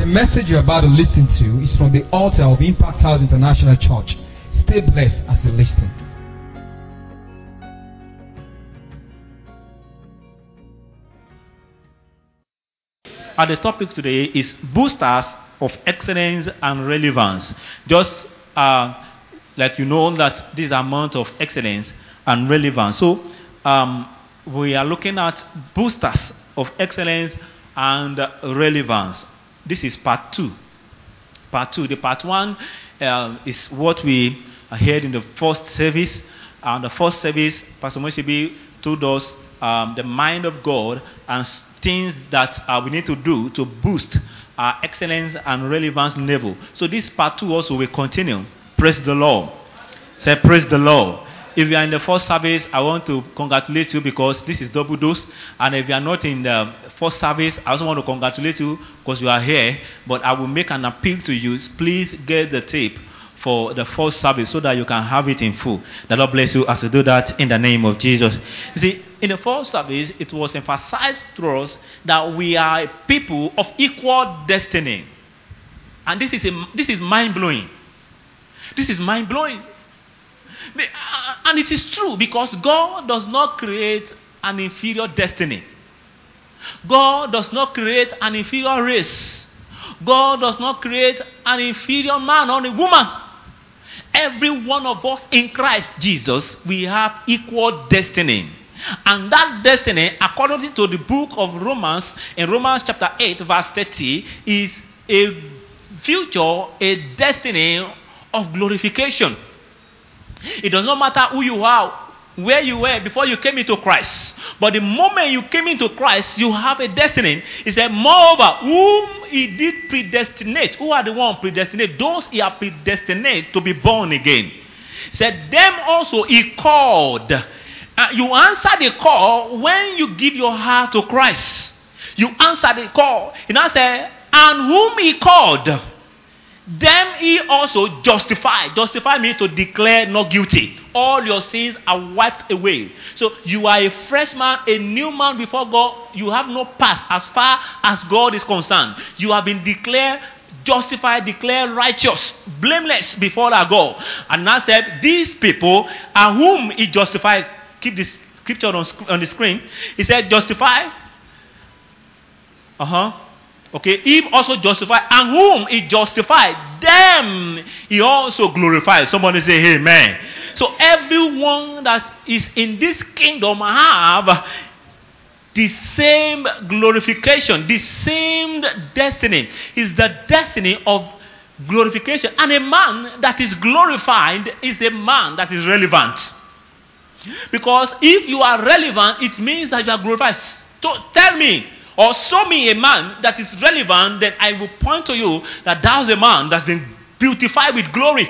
The message you're about to listen to is from the altar of Impact House International Church. Stay blessed as you listen. The topic today is boosters of excellence and relevance. Just like you know that this amount of excellence and relevance. So we are looking at boosters of excellence and relevance. This is part 2. The part 1 is what we heard in the first service. The first service, Pastor Moshibi told us the mind of God and things that we need to do to boost our excellence and relevance level. So this part 2 also will continue. Praise the Lord. Say praise the Lord. If you are in the first service, I want to congratulate you because this is double dose. And if you are not in the first service, I also want to congratulate you because you are here. But I will make an appeal to you. Please get the tape for the first service so that you can have it in full. The Lord bless you as you do that in the name of Jesus. You see, in the first service, it was emphasized to us that we are people of equal destiny. And this is mind-blowing. This is mind-blowing. And it is true because God does not create an inferior destiny. God does not create an inferior race. God does not create an inferior man or a woman. Every one of us in Christ Jesus, we have equal destiny. And that destiny, according to the book of Romans, in Romans chapter 8, verse 30, is a future, a destiny of glorification. It does not matter who you are, where you were before you came into Christ. But the moment you came into Christ, you have a destiny. He said, moreover, whom he did predestinate. Who are the ones predestinate? Those he had predestinate to be born again. He said, them also he called. You answer the call when you give your heart to Christ. You answer the call. He now said, and whom he called, them he also justified. Justify means to declare not guilty. All your sins are wiped away. So you are a fresh man, a new man before God. You have no past as far as God is concerned. You have been declared justified, declared righteous, blameless before our God. And now said, these people are whom he justified. Keep this scripture on the screen. He said, justify. Okay, him also justified, and whom he justified, them he also glorified. Somebody say amen. So everyone that is in this kingdom have the same glorification, the same destiny. Is the destiny of glorification. And a man that is glorified is a man that is relevant. Because if you are relevant, it means that you are glorified. So tell me, or show me a man that is relevant, then I will point to you that that's a man that's been beautified with glory.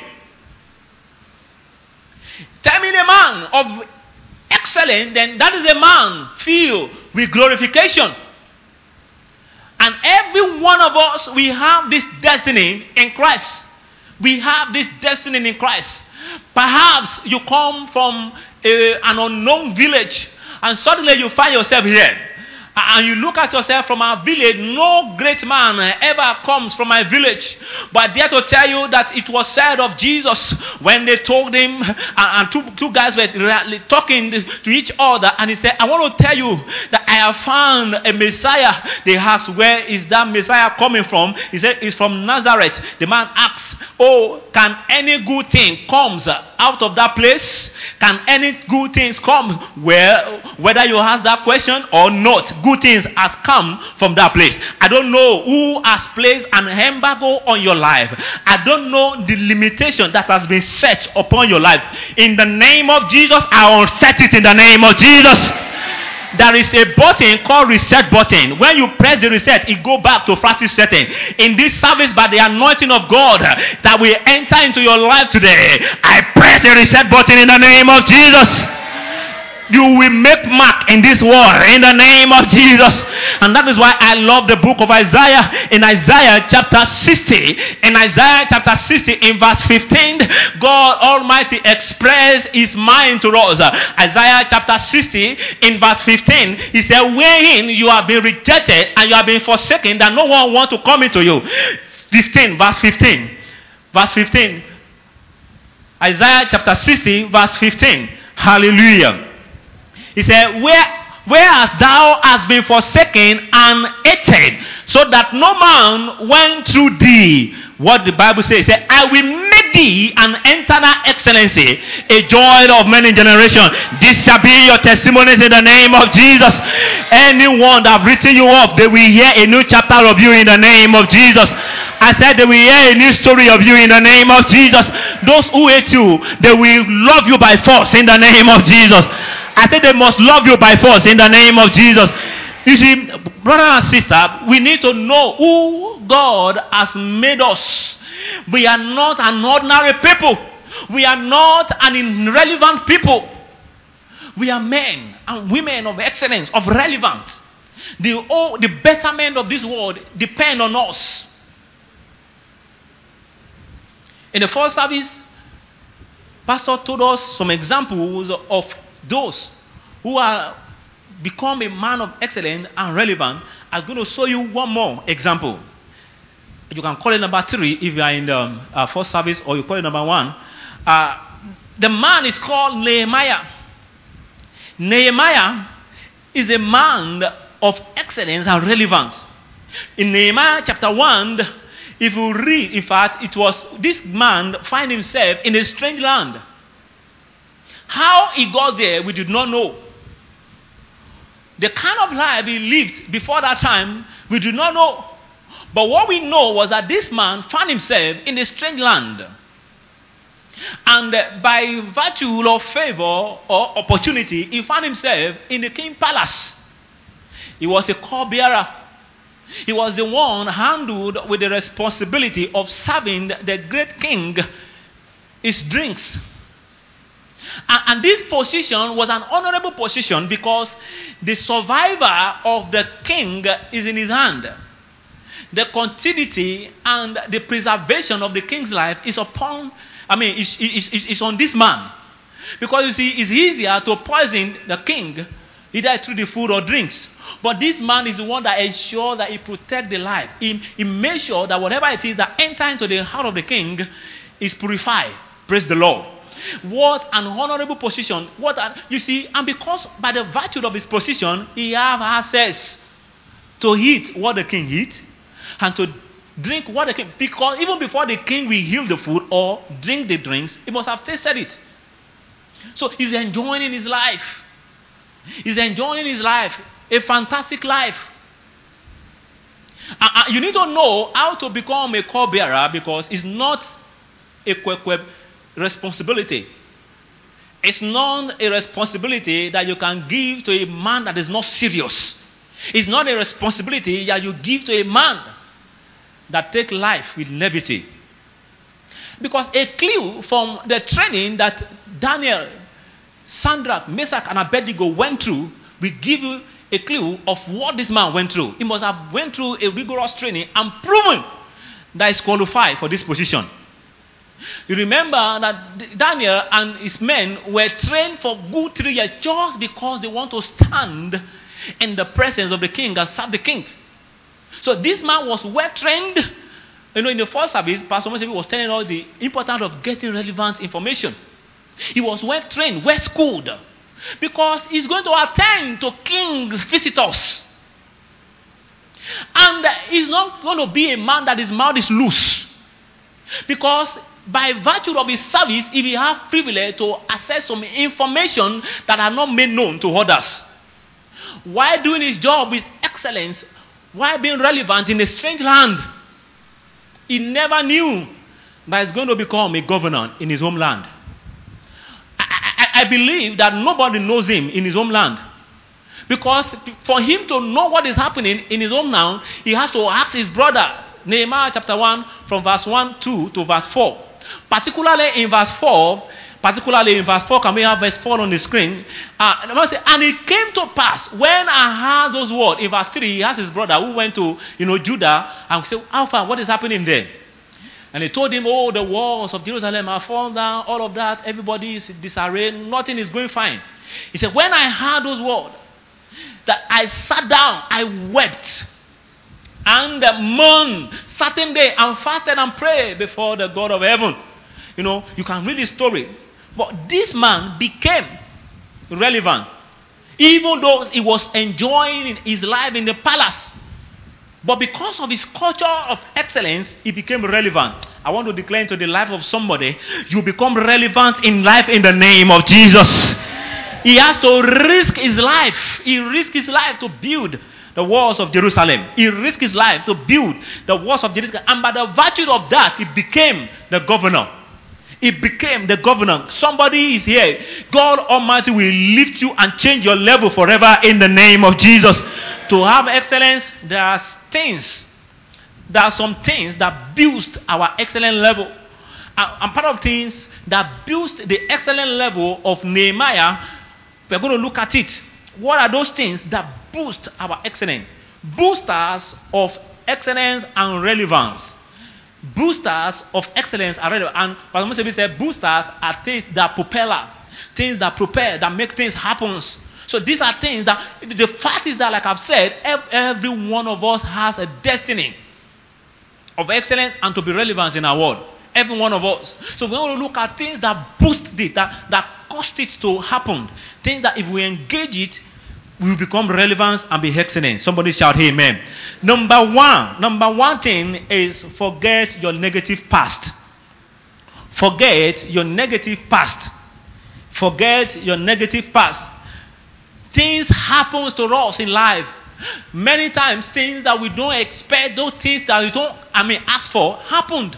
Tell me a man of excellence, then that is a man filled with glorification. And every one of us, we have this destiny in Christ. We have this destiny in Christ. Perhaps you come from an unknown village and suddenly you find yourself here. And you look at yourself from our village. No great man ever comes from my village. But I dare to tell you that it was said of Jesus when they told him, and two guys were talking to each other, and he said, I want to tell you that I have found a Messiah. They asked, where is that Messiah coming from? He said, it's from Nazareth. The man asked, oh, can any good thing comes out of that place? Can any good things come? Well, whether you ask that question or not, good things has come from that place. I don't know who has placed an embargo on your life. I don't know the limitation that has been set upon your life. In the name of Jesus, I will set it in the name of Jesus. There is a button called reset button. When you press the reset, it go back to practice setting. In this service, by the anointing of God that will enter into your life today, I press the reset button in the name of Jesus. You will make mark in this world in the name of Jesus. And that is why I love the book of Isaiah. In Isaiah chapter 60, in verse 15, God Almighty expressed his mind to us. Isaiah chapter 60 in verse 15, he said, wherein you have been rejected and you have been forsaken, that no one wants to come into you. 15, verse 15. Verse 15. Isaiah chapter 60, verse 15. Hallelujah. He said, whereas thou hast been forsaken and hated, so that no man went through thee. What the Bible says, it said, I will make thee an eternal excellency, a joy of many generations. This shall be your testimonies in the name of Jesus. Anyone that have written you off, they will hear a new chapter of you in the name of Jesus. I said they will hear a new story of you in the name of Jesus. Those who hate you, they will love you by force in the name of Jesus. I said they must love you by force in the name of Jesus. You see, brother and sister, we need to know who God has made us. We are not an ordinary people. We are not an irrelevant people. We are men and women of excellence, of relevance. The betterment of this world depends on us. In the first service, Pastor told us some examples of those who are become a man of excellence and relevant. I'm going to show you one more example. You can call it number 3 if you are in the first service, or you call it number 1. The man is called Nehemiah. Nehemiah is a man of excellence and relevance. In Nehemiah chapter 1, if you read, in fact, it was this man find himself in a strange land. How he got there, we did not know. The kind of life he lived before that time, we do not know. But what we know was that this man found himself in a strange land. And by virtue of favor or opportunity, he found himself in the king's palace. He was a cupbearer. He was the one handled with the responsibility of serving the great king his drinks. And this position was an honorable position because the survivor of the king is in his hand. The continuity and the preservation of the king's life is on this man. Because you see, it's easier to poison the king either through the food or drinks. But this man is the one that ensures that he protects the life. He makes sure that whatever it is that enters into the heart of the king is purified. Praise the Lord. What an honorable position. You see, and because by the virtue of his position, he has access to eat what the king eats and to drink what the king. Because even before the king will heal the food or drink the drinks, he must have tasted it. So he's enjoying his life. He's enjoying his life. A fantastic life. You need to know how to become a cupbearer, because it's not a quick responsibility. It's not a responsibility that you can give to a man that is not serious. It's not a responsibility that you give to a man that takes life with levity. Because a clue from the training that Daniel, Shadrach, Meshach, and Abednego went through will give you a clue of what this man went through. He must have went through a rigorous training and proven that he's qualified for this position. You remember that Daniel and his men were trained for good 3 years just because they want to stand in the presence of the king and serve the king. So this man was well trained. You know, in the first service, Pastor Moses was telling us the importance of getting relevant information. He was well trained, well schooled, because he's going to attend to king's visitors. And he's not going to be a man that his mouth is loose, because by virtue of his service, he will have privilege to access some information that are not made known to others. While doing his job with excellence, while being relevant in a strange land, he never knew that he's going to become a governor in his homeland. I believe that nobody knows him in his homeland. Because for him to know what is happening in his homeland, he has to ask his brother. Nehemiah chapter 1 from verse 1, 2 to verse 4. Particularly in verse 4, particularly in verse 4. Can we have verse 4 on the screen? And it came to pass when I heard those words. In verse 3, he asked his brother who went to Judah and said, Alpha, what is happening there? And he told him, the walls of Jerusalem are fallen down, all of that, everybody is disarrayed, nothing is going fine. He said, when I heard those words, that I sat down, I wept, and mourned, certain day, and fasted and prayed before the God of heaven. You can read the story. But this man became relevant, even though he was enjoying his life in the palace. But because of his culture of excellence, he became relevant. I want to declare into the life of somebody, you become relevant in life in the name of Jesus. He has to risk his life. He risked his life to build the walls of Jerusalem. He risked his life to build the walls of Jerusalem. And by the virtue of that, he became the governor. He became the governor. Somebody is here. God Almighty will lift you and change your level forever in the name of Jesus. To have excellence, there are some things that boost our excellent level. And part of things that boost the excellent level of Nehemiah, we're going to look at it. What are those things that boost our excellence? Boosters of excellence and relevance. Boosters of excellence and relevance. And Pastor Musebi said boosters are things that propel, things that prepare, that make things happen. So these are things that, the fact is that, like I've said, every one of us has a destiny of excellence and to be relevant in our world. Every one of us. So we want to look at things that boost it, that cause it to happen. Things that if we engage it, we will become relevant and be excellent. Somebody shout amen. Number one thing is forget your negative past. Forget your negative past. Forget your negative past. Things happen to us in life. Many times, things that we don't expect, those things that we don't, ask for, happened.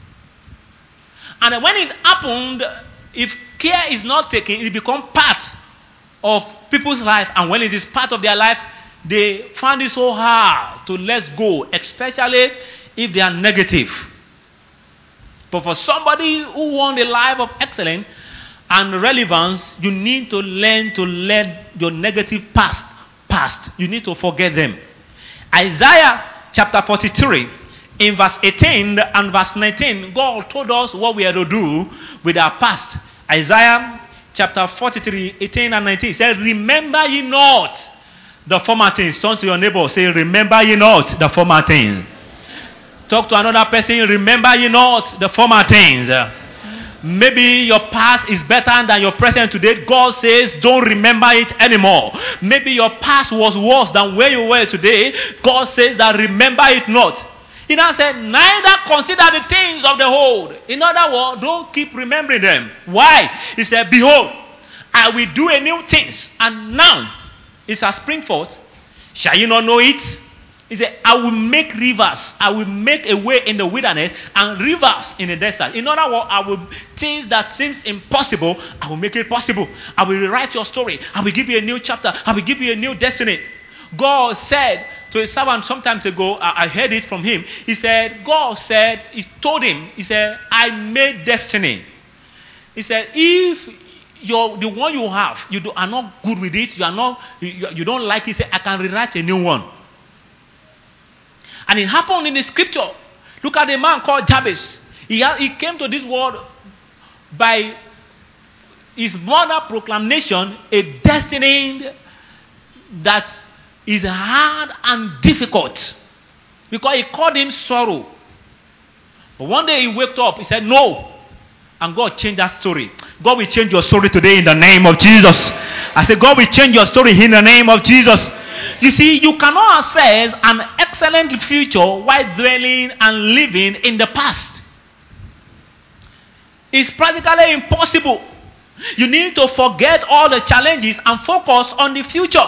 And when it happened, if care is not taken, it becomes part of people's life. And when it is part of their life, they find it so hard to let go, especially if they are negative. But for somebody who wants a life of excellence and relevance, you need to learn to let your negative past. You need to forget them. Isaiah chapter 43, in verse 18 and verse 19, God told us what we are to do with our past. Isaiah chapter 43, 18 and 19 says, remember ye not the former things. Turn to your neighbor, say, remember ye not the former things. Talk to another person, remember ye not the former things. Maybe your past is better than your present today. God says, don't remember it anymore. Maybe your past was worse than where you were today. God says that remember it not. He now said, neither consider the things of the old. In other words, don't keep remembering them. Why? He said, behold, I will do a new thing. And now it shall spring forth. Shall you not know it? He said, I will make rivers. I will make a way in the wilderness and rivers in the desert. In other words, things that seems impossible, I will make it possible. I will rewrite your story. I will give you a new chapter. I will give you a new destiny. God said to his servant sometimes ago, I heard it from him. He said, he told him, I made destiny. He said, if the one you have, are not good with it, you don't like it, he said, I can rewrite a new one. And it happened in the scripture. Look at a man called Jabez. He came to this world by his mother proclamation, a destiny that is hard and difficult. Because he called him sorrow. But one day he waked up, he said, no. And God changed that story. God will change your story today in the name of Jesus. I said, God will change your story in the name of Jesus. You see, you cannot access an excellent future while dwelling and living in the past. It's practically impossible. You need to forget all the challenges and focus on the future.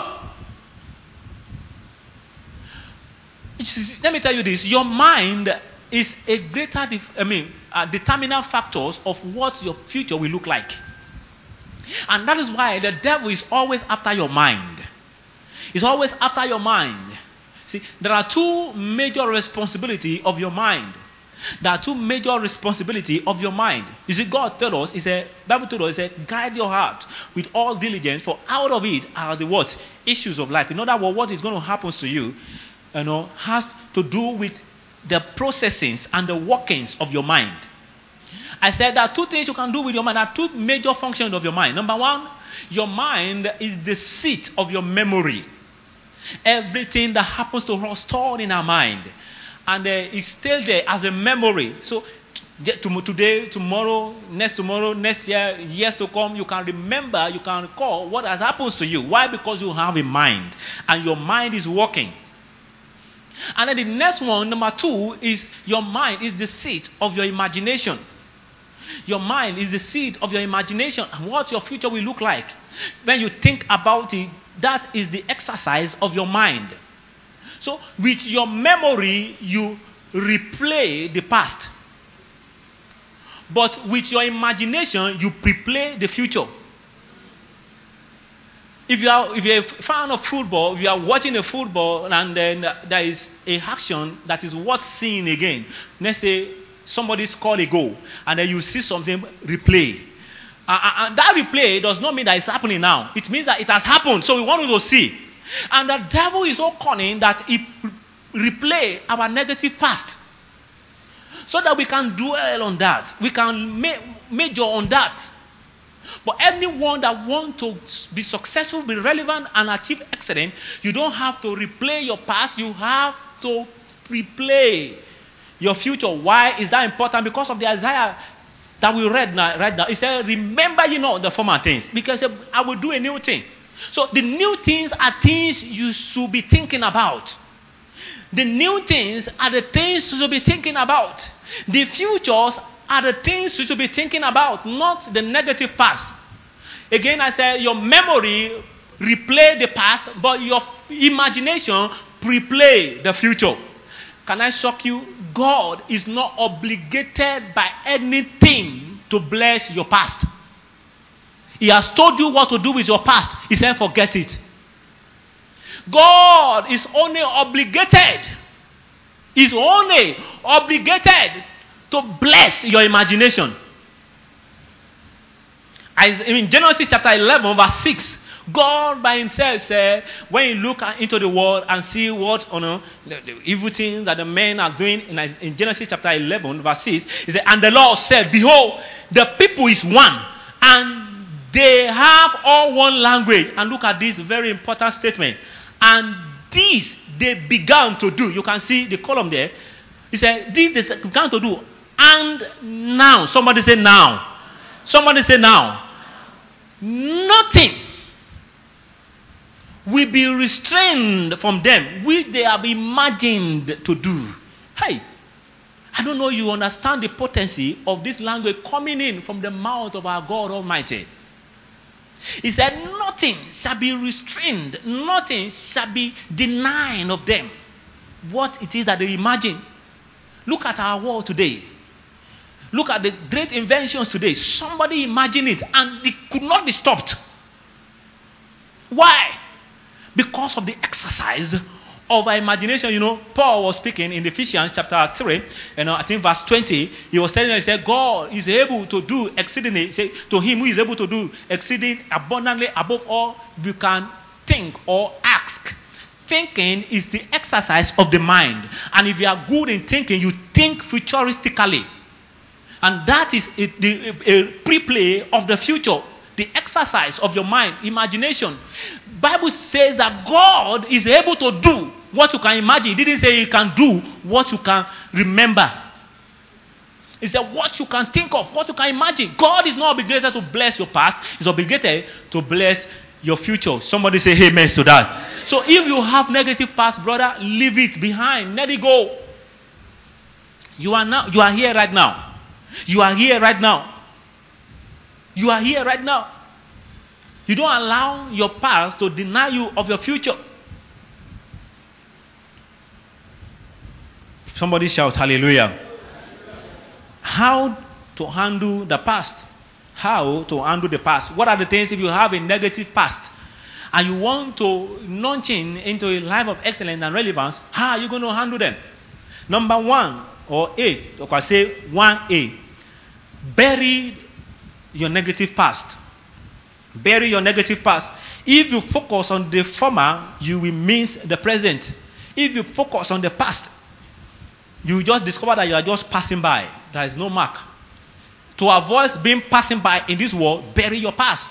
Let me tell you this. Your mind is a greater determinant factors of what your future will look like. And that is why the devil is always after your mind. He's always after your mind. See, there are two major responsibilities of your mind. There are two major responsibilities of your mind. You see, God told us, Bible told us, guide your heart with all diligence, for out of it are the what? Issues of life. In other words, what is going to happen to you, has to do with the processings and the workings of your mind. I said there are two things you can do with your mind. There are two major functions of your mind. Number one, your mind is the seat of your memory. Everything that happens to us stored in our mind. And it stays there as a memory. So today, tomorrow, next year, years to come, you can remember, you can recall what has happened to you. Why? Because you have a mind. And your mind is working. And then the next one, number two, is your mind is the seat of your imagination. Your mind is the seat of your imagination and what your future will look like. When you think about it, that is the exercise of your mind. So, with your memory, you replay the past. But with your imagination, you preplay the future. If you're a fan of football, if you are watching a football and then there is a action that is worth seeing again. Let's say somebody scored a goal and then you see something replay. And that replay does not mean that it's happening now. It means that it has happened. So we want you to see. And the devil is so cunning that he replay our negative past. So that we can dwell on that. We can major on that. But anyone that wants to be successful, be relevant, and achieve excellence, you don't have to replay your past. You have to replay your future. Why is that important? Because of the Isaiah that we read right now. It said, remember you know the former things. Because I will do a new thing. So the new things are things you should be thinking about. The new things are the things you should be thinking about. The futures are the things you should be thinking about, not the negative past. Again, I said your memory replay the past, but your imagination preplay the future. Can I shock you? God is not obligated by anything to bless your past. He has told you what to do with your past. He said, forget it. God is only obligated. Is only obligated to bless your imagination. As in Genesis chapter 11, verse 6, God by himself said, when you look into the world and see what the evil things that the men are doing, in Genesis chapter 11, verse 6, he said, and the Lord said, behold, the people is one, and they have all one language. And look at this very important statement. And this they began to do. You can see the column there. He said, this they began to do. And now, somebody say now. Somebody say now. Nothing will be restrained from them, which they have imagined to do. Hey, I don't know you understand the potency of this language coming in from the mouth of our God Almighty. He said, nothing shall be restrained, nothing shall be denied of them. What it is that they imagine. Look at our world today. Look at the great inventions today. Somebody imagined it and it could not be stopped. Why? Because of the exercise of our imagination. Paul was speaking in Ephesians chapter 3, I think verse 20. He was telling us, he said, God is able to do exceedingly, to him who is able to do exceeding abundantly above all you can think or ask. Thinking is the exercise of the mind. And if you are good in thinking, you think futuristically. And that is a pre-play of the future. The exercise of your mind, imagination. Bible says that God is able to do what you can imagine. He didn't say he can do what you can remember. He said what you can think of, what you can imagine. God is not obligated to bless your past. He's obligated to bless your future. Somebody say amen to that. So if you have negative past, brother, leave it behind. Let it go. You are here right now. You are here right now. You are here right now. You don't allow your past to deny you of your future. Somebody shout hallelujah. How to handle the past? How to handle the past? What are the things if you have a negative past and you want to launch into a life of excellence and relevance? How are you going to handle them? Number one, or A, you can say 1A. Bury your negative past. Bury your negative past. If you focus on the former, you will miss the present. If you focus on the past, you just discover that you are just passing by. There is no mark. To avoid being passing by in this world, bury your past.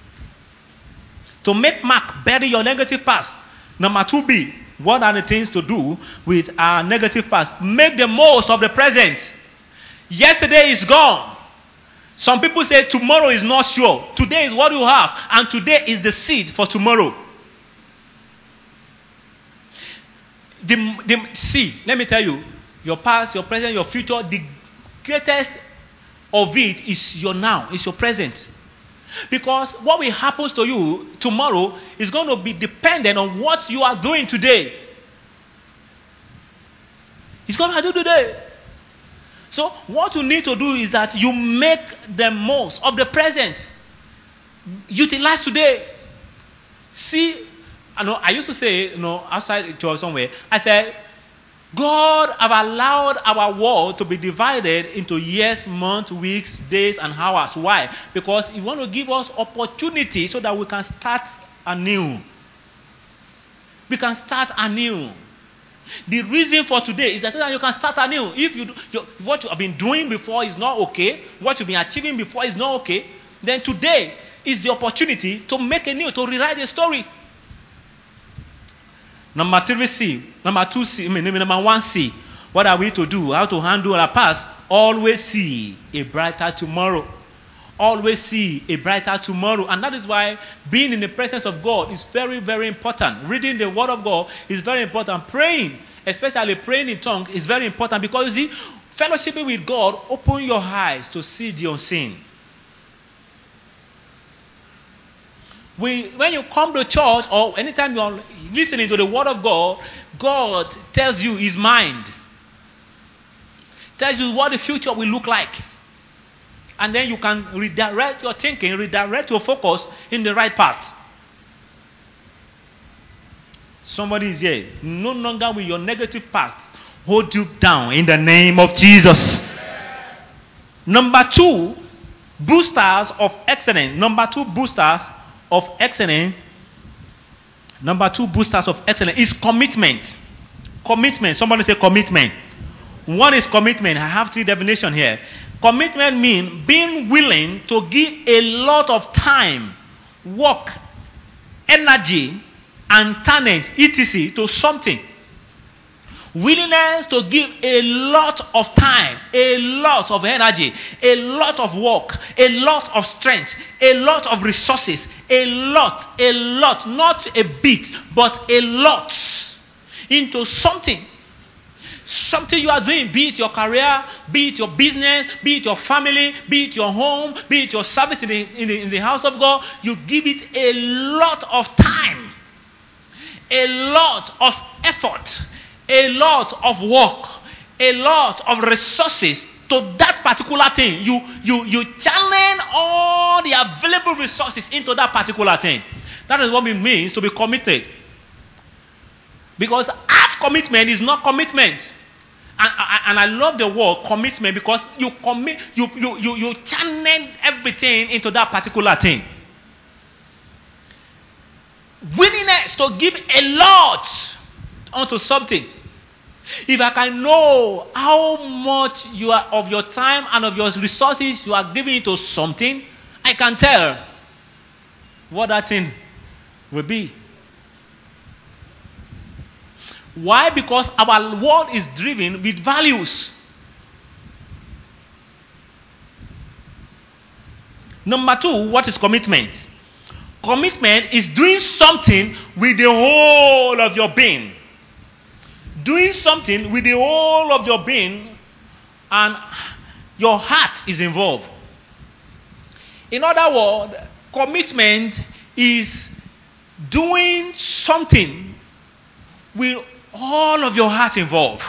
To make mark, bury your negative past. Number 2B, what are the things to do with our negative past? Make the most of the present. Yesterday is gone. Some people say tomorrow is not sure. Today is what you have, and today is the seed for tomorrow. Let me tell you, your past, your present, your future, the greatest of it is your now, is your present. Because what will happen to you tomorrow is going to be dependent on what you are doing today. It's going to do today. So what you need to do is that you make the most of the present. Utilize today. See, I used to say, outside church somewhere, I said, God have allowed our world to be divided into years, months, weeks, days, and hours. Why? Because He wants to give us opportunity so that we can start anew. We can start anew. The reason for today is that so that you can start anew. If what you have been doing before is not okay, what you've been achieving before is not okay, then today is the opportunity to make a new, to rewrite the story. Number 1C. What are we to do? How to handle our past? Always see a brighter tomorrow. Always see a brighter tomorrow. And that is why being in the presence of God is very, very important. Reading the Word of God is very important. Praying, especially praying in tongues, is very important because you see, fellowshipping with God opens your eyes to see the unseen. When you come to church or anytime you are listening to the Word of God, God tells you His mind. Tells you what the future will look like. And then you can redirect your thinking, redirect your focus in the right path. Somebody is here. No longer will your negative past hold you down in the name of Jesus. Number 2, boosters of excellence. Number 2 boosters of excellence is commitment. Commitment. Somebody say commitment. What is commitment? I have 3 definitions here. Commitment means being willing to give a lot of time, work, energy, and talent, etc. to something. Willingness to give a lot of time, a lot of energy, a lot of work, a lot of strength, a lot of resources, a lot, not a bit, but a lot into something. Something you are doing, be it your career, be it your business, be it your family, be it your home, be it your service in the house of God, you give it a lot of time, a lot of effort, a lot of work, a lot of resources to that particular thing. You channel all the available resources into that particular thing. That is what it means to be committed. Because half commitment is not commitment. And I love the word commitment because you commit, you channel everything into that particular thing. Willingness to give a lot onto something. If I can know how much you are of your time and of your resources you are giving to something, I can tell what that thing will be. Why? Because our world is driven with values. Number 2, what is commitment? Commitment is doing something with the whole of your being. Doing something with the whole of your being, and your heart is involved. In other words, commitment is doing something with all of your heart involved.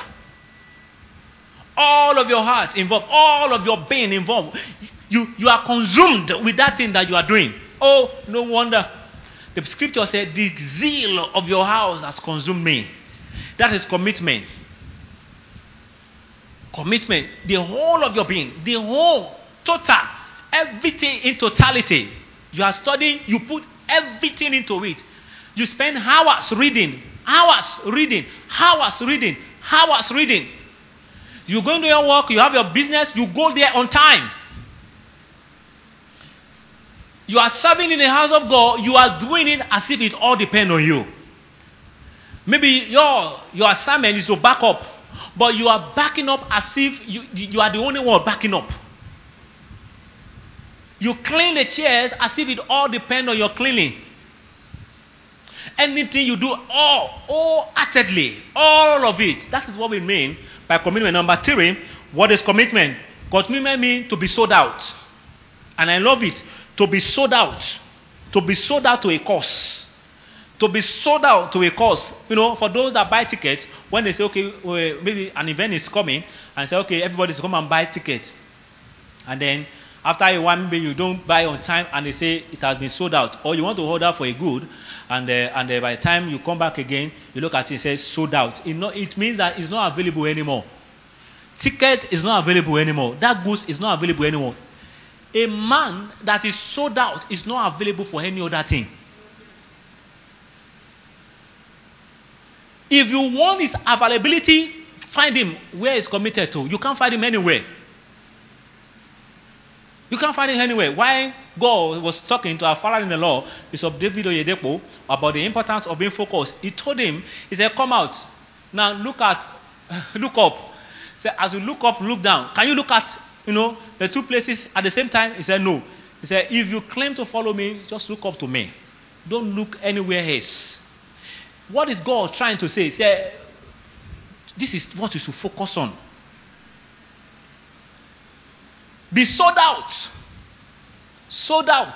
All of your heart involved. All of your being involved. You are consumed with that thing that you are doing. Oh, no wonder. The scripture said, the zeal of your house has consumed me. That is commitment. Commitment, the whole of your being, the whole, total, everything in totality. You are studying, you put everything into it. You spend hours reading, hours reading, hours reading, hours reading. You go into your work, you have your business, you go there on time. You are serving in the house of God, you are doing it as if it all depends on you. Maybe your assignment is to back up, but you are backing up as if you are the only one backing up. You clean the chairs as if it all depends on your cleaning. Anything you do, wholeheartedly, all of it. That is what we mean by commitment. Number 3, what is commitment? Commitment means to be sold out. And I love it. To be sold out. To be sold out to a cause. To be sold out to a cause. You know, for those that buy tickets, when they say, okay, maybe an event is coming, and say, okay, everybody's come and buy tickets. And then, after a while, maybe you don't buy on time, and they say it has been sold out. Or you want to order for a good, and by the time you come back again, you look at it, it says sold out. It means that it's not available anymore. Ticket is not available anymore. That goods is not available anymore. A man that is sold out is not available for any other thing. If you want his availability, find him where he's committed to. You can't find him anywhere. You can't find him anywhere. Why God was talking to our father in the law, Bishop David Oyedepo, about the importance of being focused. He told him, he said, come out. Now look up. He said, as you look up, look down. Can you look at, the two places at the same time? He said, no. He said, if you claim to follow me, just look up to me. Don't look anywhere else. What is God trying to say? He said, this is what you should focus on. Be sold out. Sold out.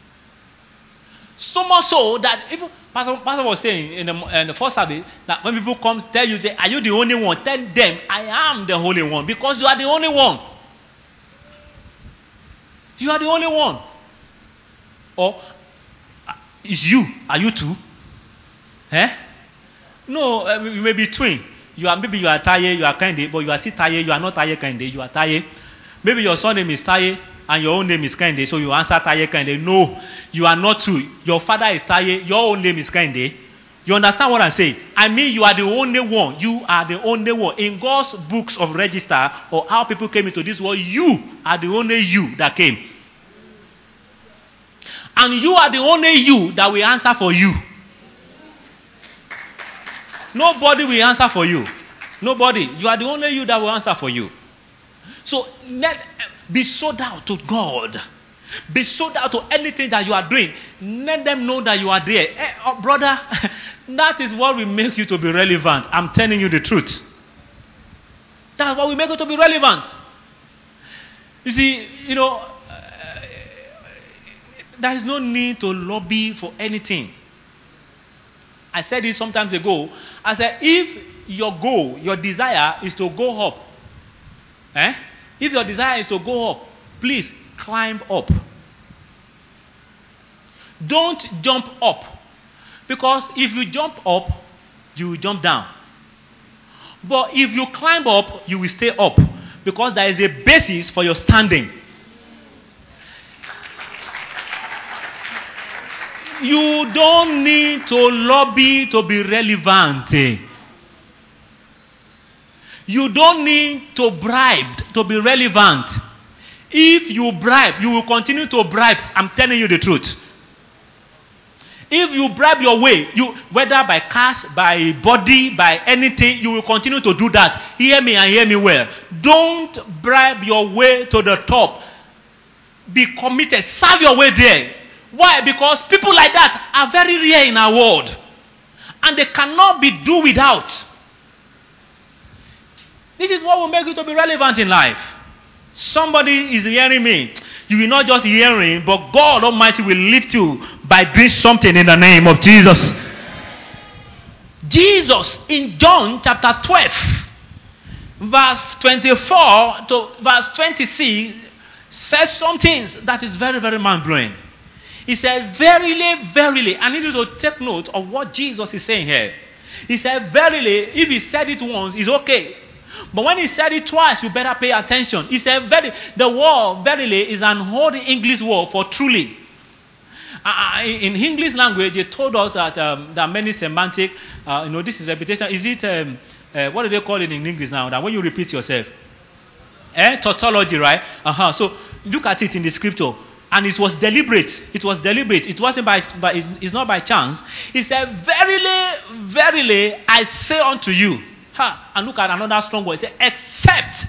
So much so that even Pastor was saying in the first service that when people come tell you, are you the only one? Tell them, I am the only one, because you are the only one. You are the only one. Or is you? Are you two? No, you may be twin. Maybe you are Taye, you are Kende, but you are still Taye, you are not Taye Kende, you are Taye. Maybe your son name is Taye and your own name is Kende, so you answer Taye Kende. No, you are not two. Your father is Taye, your own name is Kende. You understand what I'm saying? I mean, you are the only one. You are the only one. In God's books of register, or how people came into this world, you are the only you that came. And you are the only you that will answer for you. Nobody will answer for you. Nobody. You are the only you that will answer for you. So be sold out to God. Be sold out to anything that you are doing. Let them know that you are there. Brother, that is what will make you to be relevant. I'm telling you the truth. That's what will make you to be relevant. You see, there is no need to lobby for anything. I said this sometimes ago. I said, if your goal, your desire is to go up, if your desire is to go up, please climb up. Don't jump up. Because if you jump up, you will jump down. But if you climb up, you will stay up. Because there is a basis for your standing. You don't need to lobby to be relevant. You don't need to bribe to be relevant. If you bribe, you will continue to bribe. I'm telling you the truth. If you bribe your way, whether by cash, by body, by anything, you will continue to do that. Hear me and hear me well. Don't bribe your way to the top. Be committed. Serve your way there. Why? Because people like that are very rare in our world. And they cannot be do without. This is what will make you to be relevant in life. Somebody is hearing me. You will not just hearing, but God Almighty will lift you by doing something in the name of Jesus. Jesus in John chapter 12, verse 24 to verse 26 says some things that is very, very mind-blowing. He said, verily, verily. I need you to take note of what Jesus is saying here. He said, verily, if he said it once, it's okay. But when he said it twice, you better pay attention. He said, the word verily is an old English word for truly. In English language, they told us that there are many semantic, this is repetition. Is it, what do they call it in English now? That when you repeat yourself. Tautology, right? So look at it in the scripture. And it was deliberate. It was deliberate. It wasn't it's not by chance. He said, verily, verily, I say unto you. And look at another strong word. He said,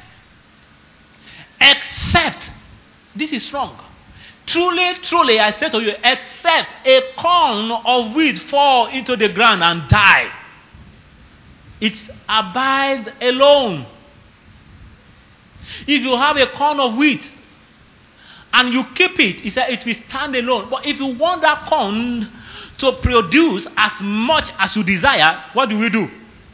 except. This is strong. Truly, truly, I say to you, except a corn of wheat fall into the ground and die, it abides alone. If you have a corn of wheat and you keep it, he said it will stand alone. But if you want that corn to produce as much as you desire, what do?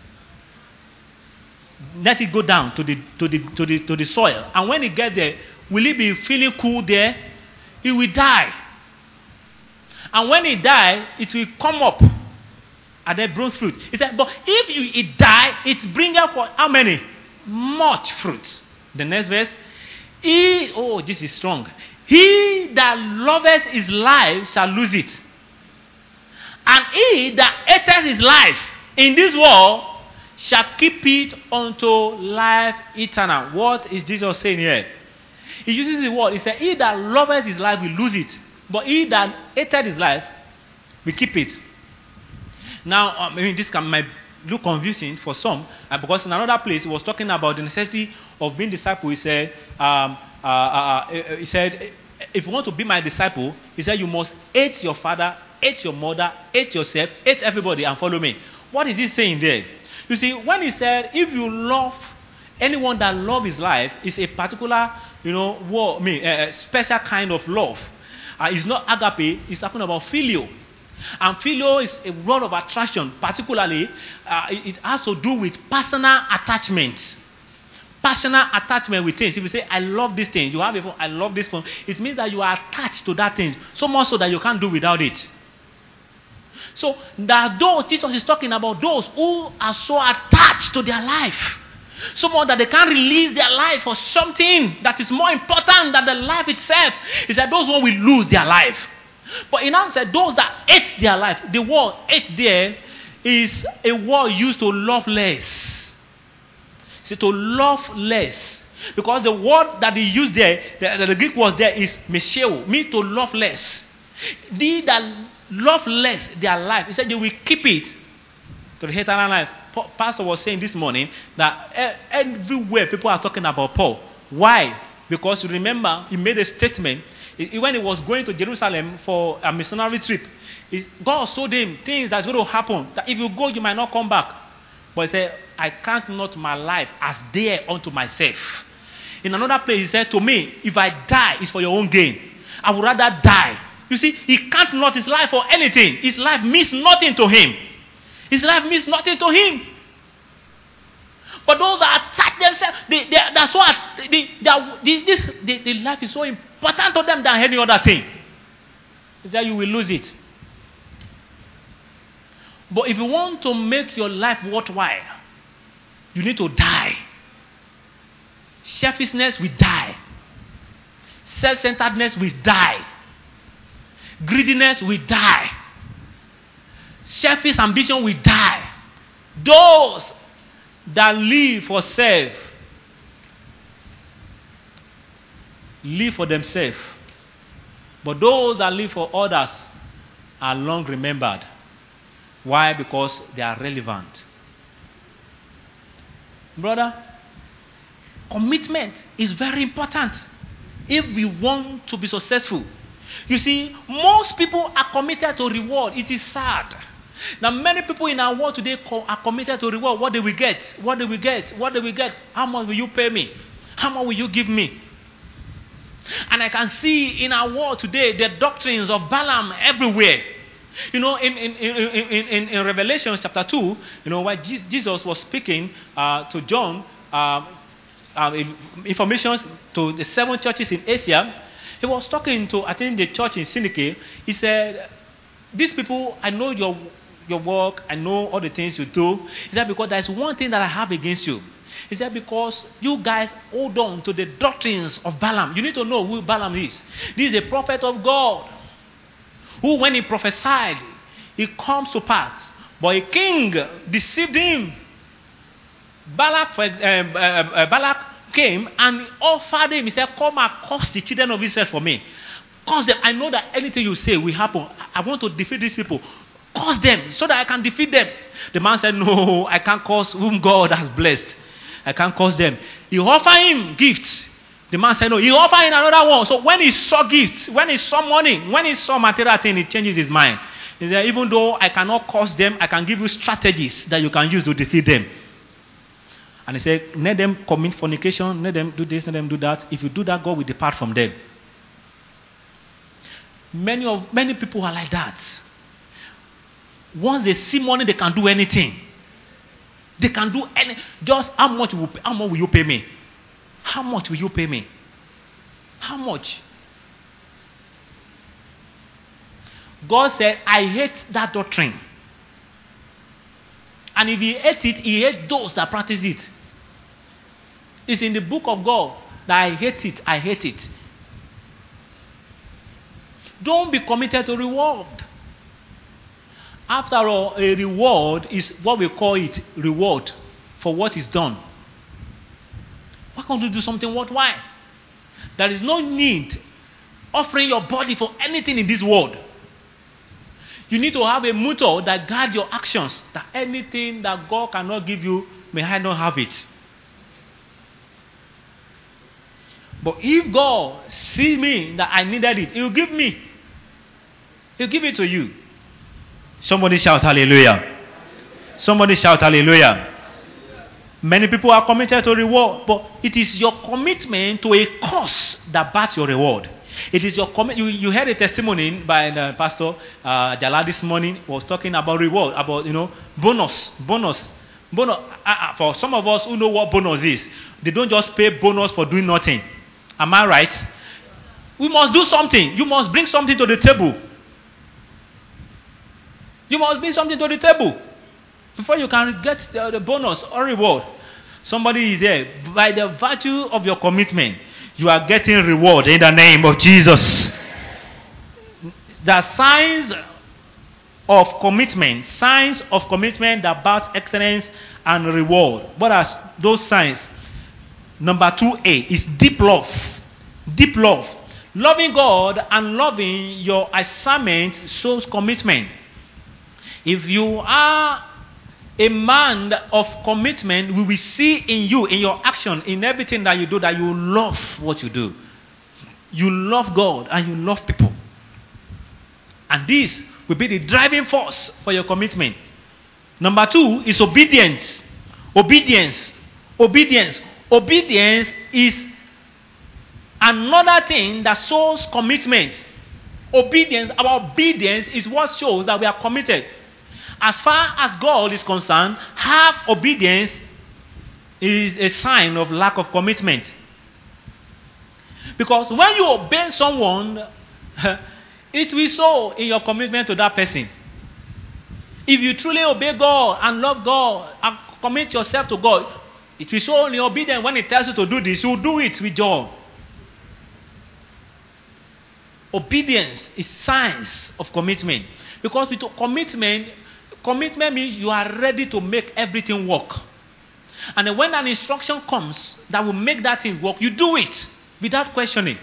Let it go down to the soil. And when it gets there, will it be feeling cool there? It will die. And when it dies, it will come up and then bring fruit. He said, but if it die, it brings up for how many? Much fruit. The next verse. This is strong. He that loveth his life shall lose it. And he that hateth his life in this world shall keep it unto life eternal. What is Jesus saying here? He uses the word. He said, he that loveth his life will lose it. But he that hated his life will keep it. Now, this might look confusing for some, because in another place he was talking about the necessity of being disciple. He said, if you want to be my disciple, he said, you must hate your father, hate your mother, hate yourself, hate everybody, and follow me. What is he saying there? You see, when he said, if you love anyone that loves his life, is a particular, special kind of love. It's not agape, it's talking about phileo. And phileo is a word of attraction. Particularly, it has to do with personal attachment. Personal attachment with things. If you say, I love this thing, you have a phone, I love this phone, it means that you are attached to that thing. So much so that you can't do without it. So, that those, Jesus is talking about those who are so attached to their life. So much that they can't release their life for something that is more important than the life itself. He said those ones will lose their life. But he now said those that hate their life, the word hate there is a word used to love less. See, to love less. Because the word that he used there, the Greek word there is mesheo, means to love less. They that love less their life, he said they will keep it to the eternal life. Pastor was saying this morning that everywhere people are talking about Paul. Why? Because you remember he made a statement when he was going to Jerusalem for a missionary trip. God showed him things that's going to happen. That if you go, you might not come back. But he said, I count not my life as dear unto myself. In another place, he said to me, if I die, it's for your own gain. I would rather die. You see, he can't not his life for anything. His life means nothing to him. His life means nothing to him. But those that attach themselves, the life is so important to them than any other thing. He said you will lose it. But if you want to make your life worthwhile, you need to die. Selfishness will die. Self-centeredness will die. Greediness will die. Selfish ambition will die. Those that live for self live for themselves. But those that live for others are long remembered. Why? Because they are relevant. Brother, commitment is very important if we want to be successful. You see, most people are committed to reward. It is sad. Now, many people in our world today are committed to reward. What do we get? What do we get? What do we get? How much will you pay me? How much will you give me? And I can see in our world today the doctrines of Balaam everywhere. You know, in Revelation chapter 2, where Jesus was speaking to John, information to the 7 churches in Asia, he was talking to, I think, the church in Syntyche. He said, these people, I know your work. I know all the things you do. He said, because there's one thing that I have against you. He said, because you guys hold on to the doctrines of Balaam. You need to know who Balaam is. This is a prophet of God, who when he prophesied, it comes to pass. But a king deceived him. Balak came and offered him. He said, come and curse the children of Israel for me. Curse them. I know that anything you say will happen. I want to defeat these people. Curse them so that I can defeat them. The man said, no, I can't curse whom God has blessed. I can't curse them. He offered him gifts. The man said, no. He offered him another one. So when he saw gifts, when he saw money, when he saw material thing, he changes his mind. He said, even though I cannot curse them, I can give you strategies that you can use to defeat them. And he said, let them commit fornication, let them do this, let them do that. If you do that, God will depart from them. Many people are like that. Once they see money, they can do anything. They can do any. Just how much will you pay me? How much will you pay me? How much? God said, I hate that doctrine. And if he hates it, he hates those that practice it. It's in the book of God that I hate it. I hate it. Don't be committed to reward. After all, a reward is what we call it, reward for what is done. Why can't you do something worthwhile? There is no need offering your body for anything in this world. You need to have a motto that guides your actions. That anything that God cannot give you, may I not have it. But if God sees me that I needed it, He will give me. He'll give it to you. Somebody shout hallelujah. Somebody shout hallelujah. Many people are committed to reward, but it is your commitment to a cause that backs your reward. It is your commitment. You heard a testimony by the pastor Jala this morning. Was talking about reward, about bonus. For some of us who know what bonus is, they don't just pay bonus for doing nothing. Am I right? We must do something. You must bring something to the table. You must bring something to the table before you can get the bonus or reward. Somebody is there. By the virtue of your commitment, you are getting reward in the name of Jesus. The signs of commitment that back excellence and reward. What are those signs? Number 2A is deep love. Deep love. Loving God and loving your assignment shows commitment. If you are a man of commitment, we will see in you, in your action, in everything that you do, that you love what you do. You love God and you love people. And this will be the driving force for your commitment. Number 2 is obedience. Obedience is another thing that shows commitment. Our obedience is what shows that we are committed. As far as God is concerned, half obedience is a sign of lack of commitment. Because when you obey someone, it will show in your commitment to that person. If you truly obey God and love God and commit yourself to God, it will show in your obedience. When He tells you to do this, you will do it with joy. Obedience is signs of commitment. Because with commitment means you are ready to make everything work. And then when an instruction comes that will make that thing work, you do it without questioning.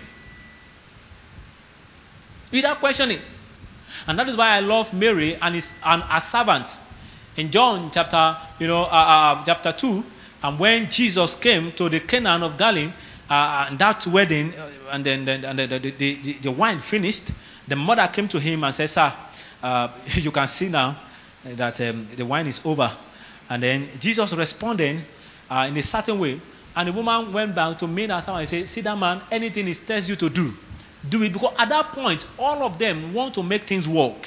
Without questioning. And that is why I love Mary and her servants. In John chapter 2, and when Jesus came to the Canaan of Galilee, and that wedding, and then the wine finished, the mother came to him and said, "Sir, you can see now that the wine is over." And then Jesus responded in a certain way, and the woman went back to meet her son and said, "See that man, anything he tells you to do, do it." Because at that point, all of them want to make things work.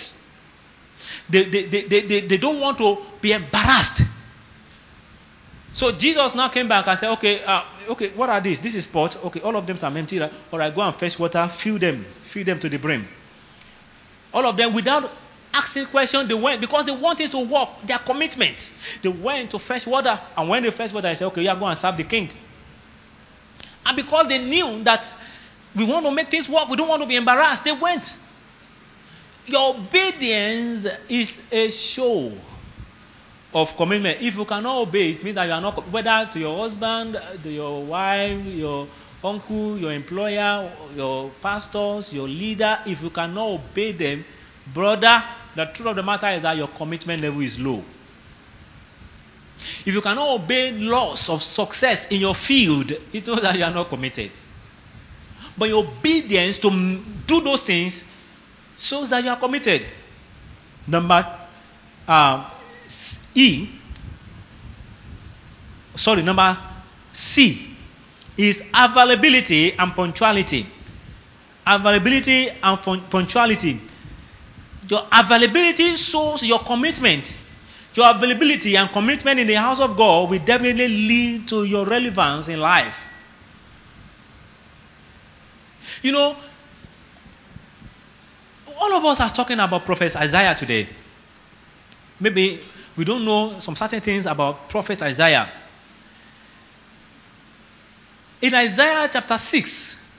They don't want to be embarrassed. So Jesus now came back and said, okay, what are these? This is pots. Okay, all of them are empty. All right, go and fetch water, fill them to the brim. All of them without asking questions. They went because they wanted to work. Their commitment. They went to fetch water, and when they fetched water, they said, "Okay, you are going to serve the king." And because they knew that we want to make things work, we don't want to be embarrassed, they went. Your obedience is a show of commitment. If you cannot obey, it means that you are not, whether to your husband, to your wife, your uncle, your employer, your pastors, your leader, if you cannot obey them, brother, the truth of the matter is that your commitment level is low. If you cannot obey laws of success in your field, it means that you are not committed. But your obedience to do those things shows that you are committed. Number C is availability and punctuality. Availability and punctuality. Your availability shows your commitment. Your availability and commitment in the house of God will definitely lead to your relevance in life. You know, all of us are talking about Prophet Isaiah today. Maybe we don't know some certain things about Prophet Isaiah. In Isaiah chapter 6,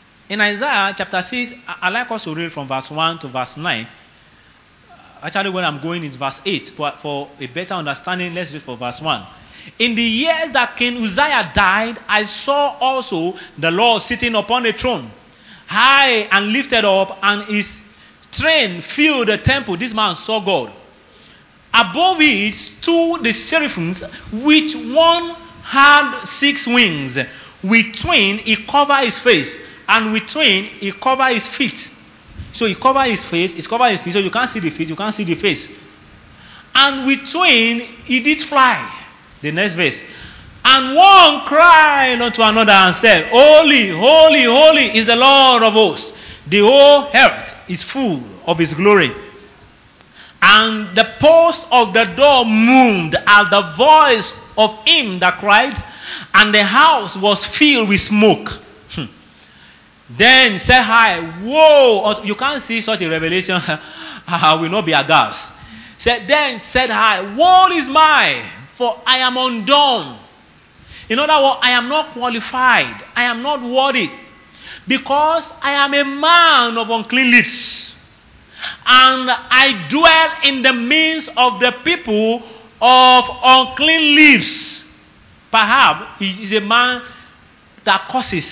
I like us to read from verse 1 to verse 9. Actually, when I'm going, it's verse 8. But for a better understanding, let's read for verse 1. In the years that King Uzziah died, I saw also the Lord sitting upon a throne, high and lifted up, and his train filled the temple. This man saw God. Above it stood the seraphims, which one had 6 wings. With twain he covered his face, and with twain he covered his feet. So he covered his face, he covered his feet, so you can't see the feet, you can't see the face. And with twain he did fly. The next verse. And one cried unto another and said, Holy, holy, holy is the Lord of hosts. The whole earth is full of his glory. And the post of the door moved at the voice of him that cried, and the house was filled with smoke. Then said I, woe! You can't see such a revelation. I will not be aghast. Then said I, woe is mine, for I am undone. In other words, I am not qualified. I am not worthy. Because I am a man of unclean lips. And I dwell in the midst of the people of unclean lips. Perhaps he is a man that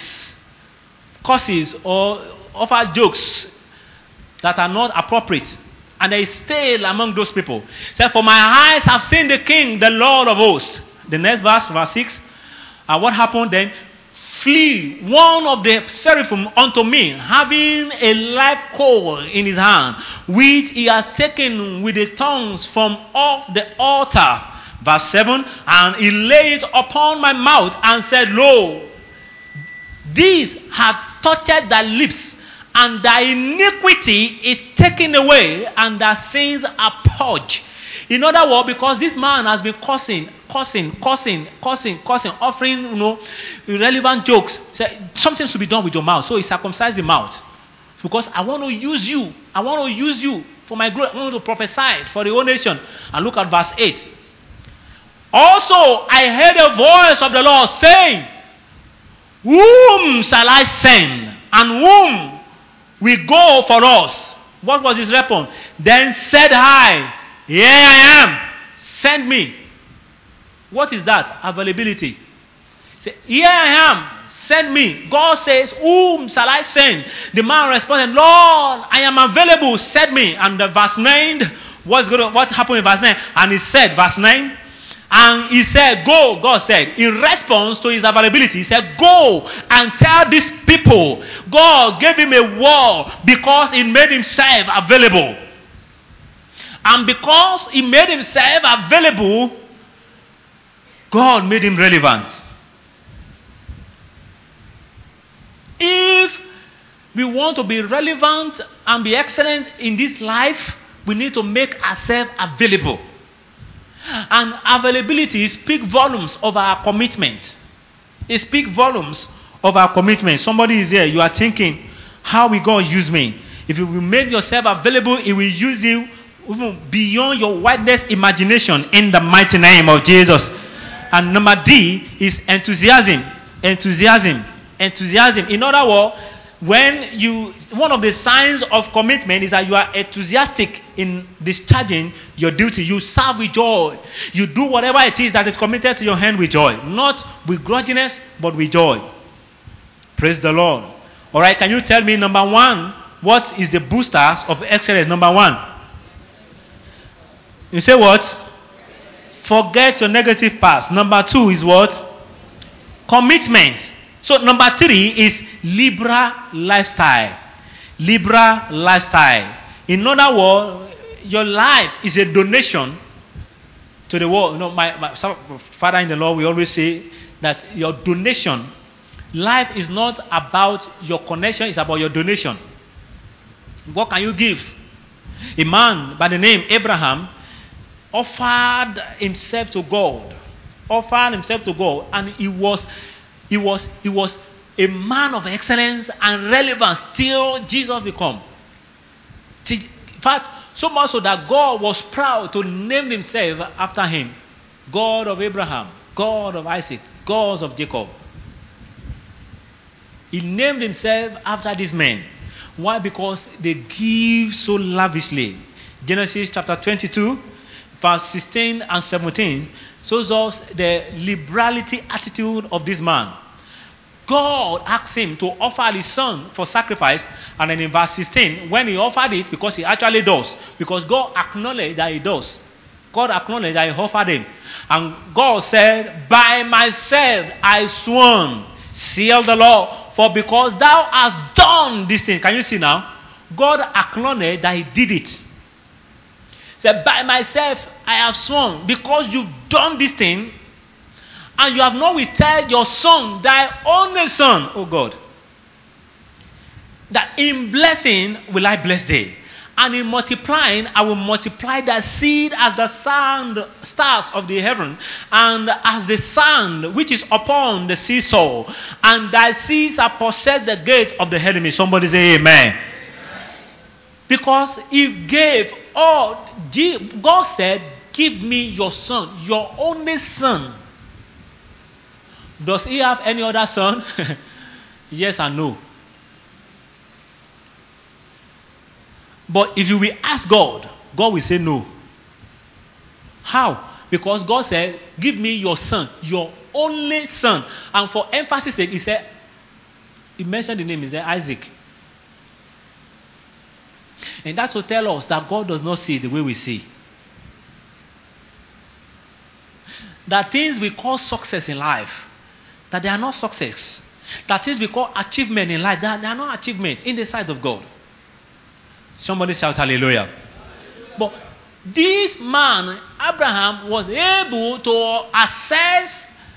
curses or offers jokes that are not appropriate. And they stay among those people. So, for my eyes have seen the King, the Lord of hosts. The next verse, verse 6. And what happened then? Flee one of the seraphim unto me, having a live coal in his hand, which he has taken with the tongues from off the altar. Verse 7. And he laid it upon my mouth and said, Lo, this hath touched thy lips, and thy iniquity is taken away, and thy sins are purged. In other words, because this man has been cursing, offering, irrelevant jokes. Something should be done with your mouth. So he circumcised the mouth. Because I want to use you. I want to use you for my glory. I want to prophesy for the whole nation. And look at verse 8. Also, I heard a voice of the Lord saying, Whom shall I send? And whom will go for us? What was his response? Then said I, Here I am, send me. What is that? Availability. Say, Here I am, send me. God says, Whom shall I send? The man responded, Lord, I am available, send me. And the verse 9, what happened in verse 9? And he said, verse 9, and he said, Go, God said, in response to his availability, he said, Go and tell these people. God gave him a word because he made himself available. And because he made himself available, God made him relevant. If we want to be relevant and be excellent in this life, we need to make ourselves available. And availability speaks volumes of our commitment. It speaks volumes of our commitment. Somebody is here, you are thinking, how will God use me? If you will make yourself available, He will use you even beyond your wildest imagination in the mighty name of Jesus. And number D is enthusiasm. Enthusiasm. Enthusiasm. In other words, one of the signs of commitment is that you are enthusiastic in discharging your duty. You serve with joy. You do whatever it is that is committed to your hand with joy. Not with grudginess, but with joy. Praise the Lord. All right, can you tell me, number one, what is the boosters of excellence? Number one. You say what? Forget your negative past. Number two is what? Commitment. So number three is liberal lifestyle. Liberal lifestyle. In other words, your life is a donation to the world. You know, my father in the Lord, we always say that your donation, life is not about your connection, it's about your donation. What can you give? A man by the name Abraham offered himself to God. And he was a man of excellence and relevance till Jesus will come. In fact, so much so that God was proud to name himself after him. God of Abraham, God of Isaac, God of Jacob. He named himself after these men. Why? Because they give so lavishly. Genesis chapter 22, verse 16 and 17 shows us the liberality attitude of this man. God asked him to offer his son for sacrifice, and then in verse 16, when he offered it, because he actually does, because God acknowledged that he does. God acknowledged that he offered him. And God said, by myself I sworn, seal the law, for because thou hast done this thing. Can you see now? God acknowledged that he did it. He said, by myself I have sworn, because you've done this thing, and you have not withheld your son, thy only son, O God, that in blessing will I bless thee, and in multiplying I will multiply thy seed as the stars of the heaven, and as the sand which is upon the seashore, and thy seed shall possess the gate of the enemy. Somebody say amen. Because he gave all. God said, give me your son, your only son. Does he have any other son? Yes and no. But if you will ask God, God will say no. How? Because God said, give me your son, your only son. And for emphasis sake, he mentioned the name, he said Isaac. And that's to tell us that God does not see the way we see. That things we call success in life, that they are not success. That things we call achievement in life, that they are not achievement in the sight of God. Somebody shout hallelujah. But this man, Abraham, was able to access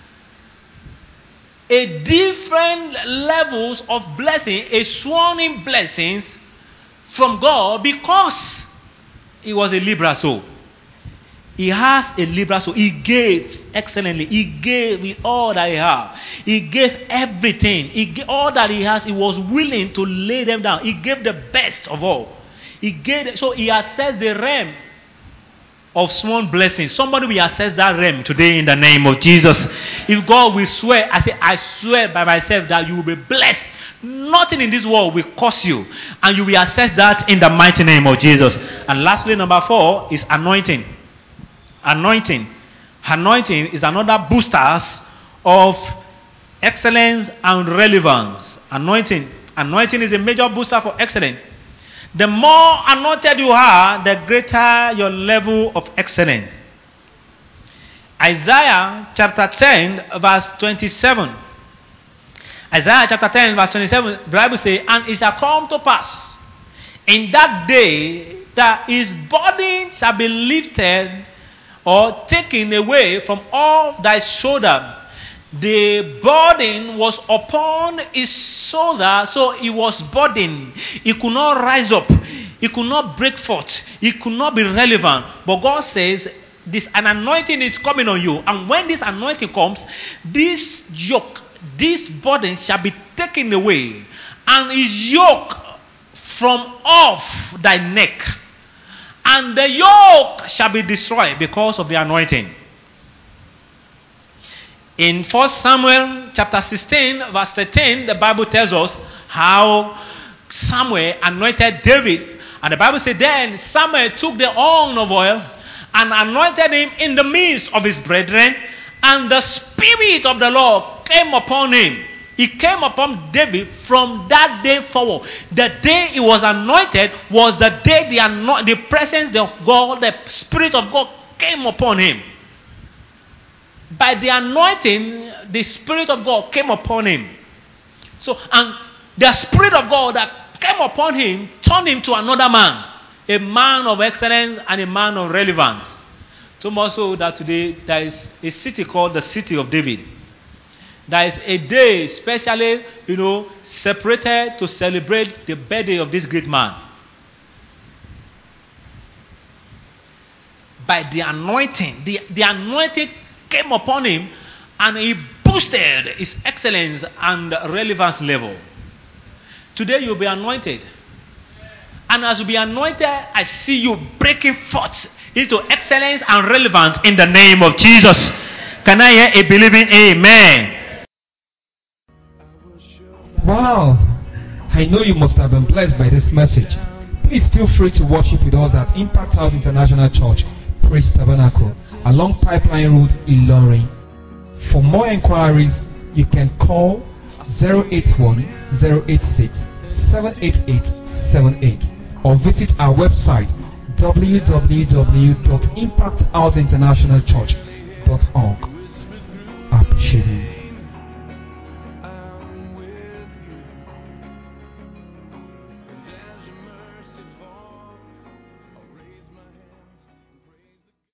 a different levels of blessing, a sworn blessings from God, because he was a liberal soul. He has a liberal soul. He gave excellently. He gave with all that he had. He gave everything. He gave all that he has. He was willing to lay them down. He gave the best of all. He gave. So he accessed the realm of sworn blessings. Somebody will access that realm today in the name of Jesus. If God will swear, I swear by myself that you will be blessed. Nothing in this world will curse you. And you will access that in the mighty name of Jesus. And lastly, number 4 is anointing. Anointing is another booster of excellence and relevance. Anointing is a major booster for excellence. The more anointed you are, the greater your level of excellence. Isaiah chapter 10 verse 27. Isaiah chapter 10 verse 27, the Bible says, and it shall come to pass in that day that his burden shall be lifted or taken away from off thy shoulder. The burden was upon his shoulder, so he was burdened. He could not rise up. He could not break forth. He could not be relevant. But God says, an anointing is coming on you. And when this anointing comes, this yoke, this burden shall be taken away. And his yoke from off thy neck. and the yoke shall be destroyed because of the anointing. In 1 Samuel chapter 16, verse 13, the Bible tells us how Samuel anointed David. And the Bible said, then Samuel took the horn of oil and anointed him in the midst of his brethren, and the Spirit of the Lord came upon him. He came upon David from that day forward. The day he was anointed was the day the presence of God, the Spirit of God came upon him. By the anointing, the Spirit of God came upon him. So, and the Spirit of God that came upon him turned him to another man, a man of excellence and a man of relevance. So much so that today there is a city called the City of David. There is a day specially, separated to celebrate the birthday of this great man. By the anointing, the anointing came upon him, and he boosted his excellence and relevance level. Today you'll be anointed. And as you be anointed, I see you breaking forth into excellence and relevance in the name of Jesus. Can I hear a believing amen? Wow, I know you must have been blessed by this message. Please feel free to worship with us at Impact House International Church, Praise Tabernacle, along Pipeline Road, Ilorin. For more inquiries, you can call 081-086-78878 or visit our website www.impacthouseinternationalchurch.org.